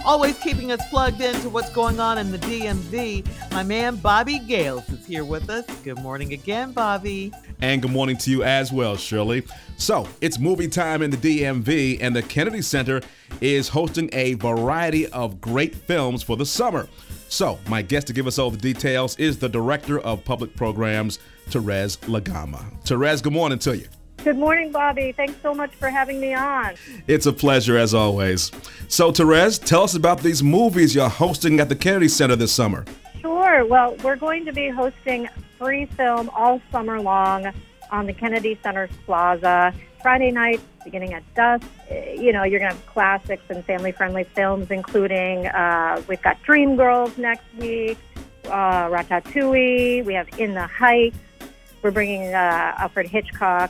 Always keeping us plugged into what's going on in the DMV. My man Bobby Gales is here with us. Good morning again, Bobby. And good morning to you as well, Shirley. So, it's movie time in the DMV, and the Kennedy Center is hosting a variety of great films for the summer. So, my guest to give us all the details is the Director of Public Programs, Therese Lagama. Therese, good morning to you. Good morning, Bobby. Thanks so much for having me on. It's a pleasure, as always. So, Therese, tell us about these movies you're hosting at the Kennedy Center this summer. Sure. Well, we're going to be hosting free film all summer long on the Kennedy Center's Plaza. Friday nights, beginning at dusk. You're going to have classics and family-friendly films, including we've got Dreamgirls next week, Ratatouille. We have In the Heights. We're bringing Alfred Hitchcock's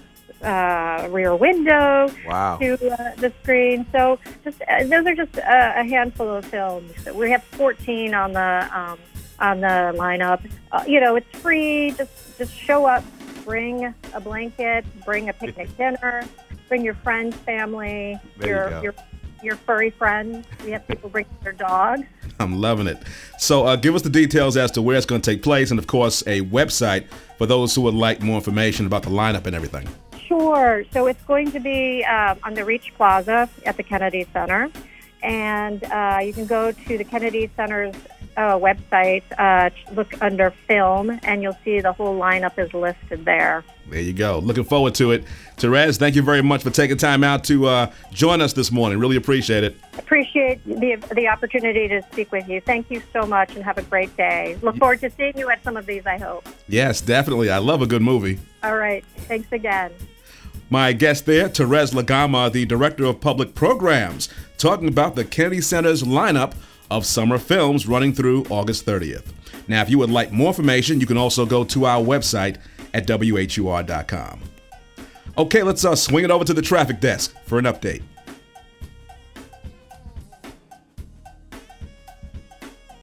Rear Window to the screen. So those are just a handful of films. We have 14 on the lineup. It's free. Just show up. Bring a blanket. Bring a picnic dinner. Bring your friends, family, your furry friends. We have people bring their dogs. I'm loving it. So give us the details as to where it's going to take place, and of course a website for those who would like more information about the lineup and everything. Sure. So it's going to be on the Reach Plaza at the Kennedy Center. And you can go to the Kennedy Center's website, look under film, and you'll see the whole lineup is listed there. There you go. Looking forward to it. Therese, thank you very much for taking time out to join us this morning. Really appreciate it. Appreciate the opportunity to speak with you. Thank you so much, and have a great day. Look forward to seeing you at some of these, I hope. Yes, definitely. I love a good movie. All right. Thanks again. My guest there, Therese Lagama, the Director of Public Programs, talking about the Kennedy Center's lineup of summer films running through August 30th. Now, if you would like more information, you can also go to our website at WHUR.com. Okay, let's swing it over to the traffic desk for an update.